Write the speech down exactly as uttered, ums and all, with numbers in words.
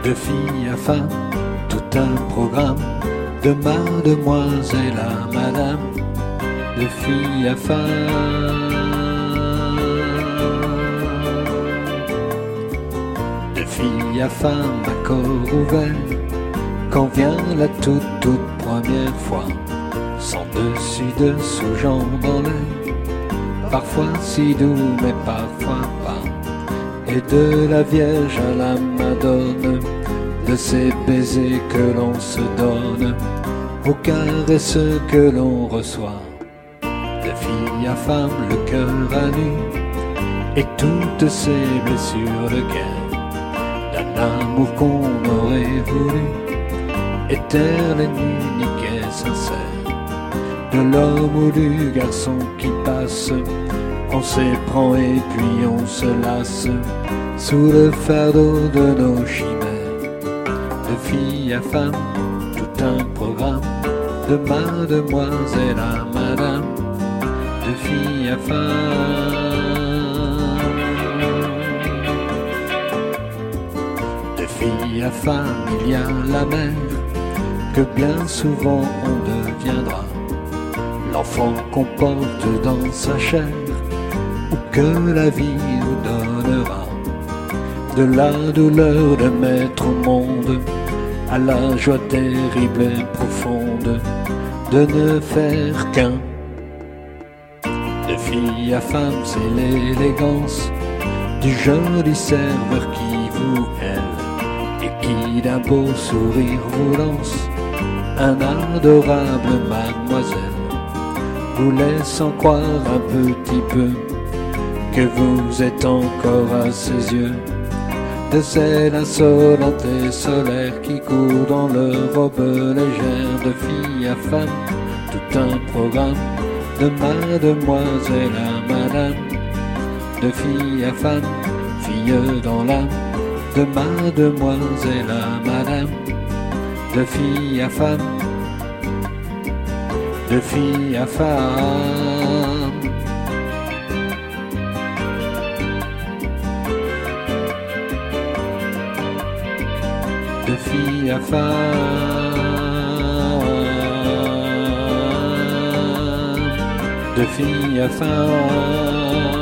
De fille à femme, tout un programme, de mademoiselle à madame, de fille à femme. De fille à femme, à corps ouvert, quand vient la toute toute première fois, sans dessus dessous, jambes en l'air, parfois si doux mais parfois pas. Et de la Vierge à la Madone, de ces baisers que l'on se donne, aux caresses que l'on reçoit. De fille à femme, le cœur à nu, et toutes ces blessures de guerre, d'un amour qu'on aurait voulu, éternel, unique et sincère. De l'homme ou du garçon qui passe, on s'éprend et puis on se lasse, sous le fardeau de nos chimères. De fille à femme, tout un programme, de mademoiselle à madame, de fille à femme. De fille à femme, il y a la mère, que bien souvent on deviendra, l'enfant qu'on porte dans sa chair, ou que la vie nous donnera. De la douleur de mettre au monde, à la joie terrible et profonde, de ne faire qu'un. De fille à femme, c'est l'élégance du joli serveur qui vous aime, et qui d'un beau sourire vous lance un adorable mademoiselle, vous laissant croire un petit peu que vous êtes encore à ses yeux, de celle insolente et solaire qui court dans leur robe légère. De fille à femme, tout un programme, de mademoiselle à madame, de fille à femme, fille dans l'âme, de mademoiselle à madame, de fille à femme, de fille à femme. De fille à femme, de fille à femme.